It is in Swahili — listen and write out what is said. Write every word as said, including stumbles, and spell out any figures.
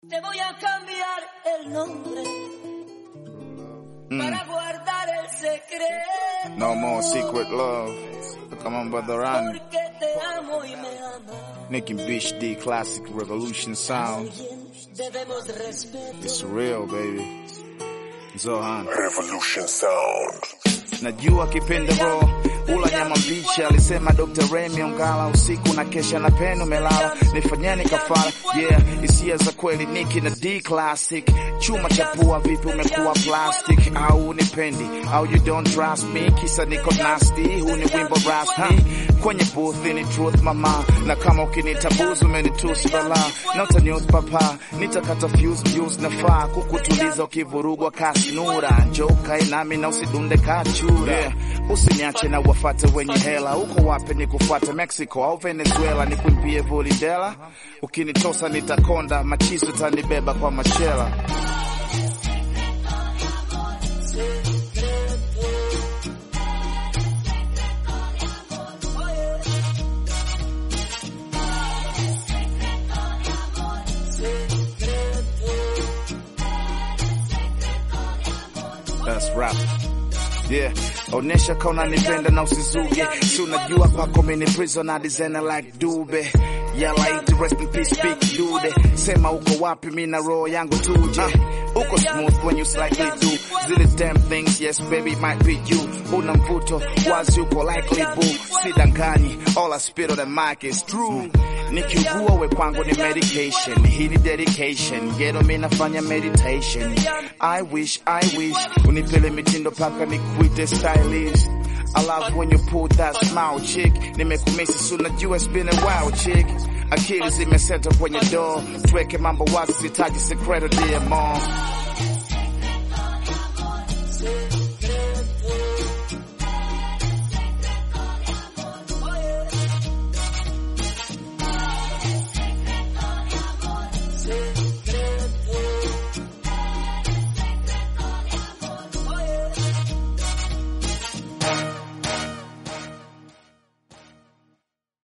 Te voy a cambiar el nombre mm. para guardar el secreto. No more secret love. Come on, brother Ron. Porque te amo y me amas. Nicki Beach D classic revolution sound. Debemos respeto. It's real, baby. Zohan. Revolution sound. Najua kipende bro, ula nyama mbichi, alisema Doctor Remy Ongala, usiku na kesha na penu melala, nifanyeni kafara, yeah, hisia za kweli Nicki na D classic, chuma chapua vipi umekuwa plastic, au unipendi, au you don't trust me, kisa niko nasty, huu ni wimbo rasmi, kwenye booth ni truth mama, na kama ukinitabuzu umenitusi bala, na utaniuth papa, nitakata fuse views na faa, kukutuliza ukivurugwa kasi nura, njoka inami na usidunde kachu. Yeah. Usiniache na wafate wenye hela, uko wapi nikufuate Mexico au Venezuela, nikuimbie volidela, ukinitosa nitakonda, machizo tanibeba kwa machela. That's rap. Yeah, onesha kauna nipenda na usizuge, si unajua kwako mini prisoner designer like Dube. Yeah, like rest in peace big dude. Sema uko wapi mina roho yangu tuje. uh, Uko smooth when you slightly do zile damn things, yes baby might be you. Una mvuto, wazi uko likely boo. Sidanganyi, all I spit on the mic is true. Nikiugua we kwangu ni medication, hii ni dedication, ghetto mi nafanya meditation. I wish, I wish, unipele mitindo paka nikuite stylist. I love when you pull that smile chick, nimekumisi suna jua it's been a while chick. Akili zimeseta kwenye door, tuweke mambo wazi sitaji secret dear mom.